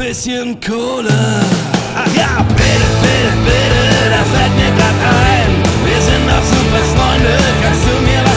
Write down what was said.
bisschen Kohle. Ach ja, bitte, bitte, bitte, das fällt mir grad ein. Wir sind doch super Freunde, kannst du mir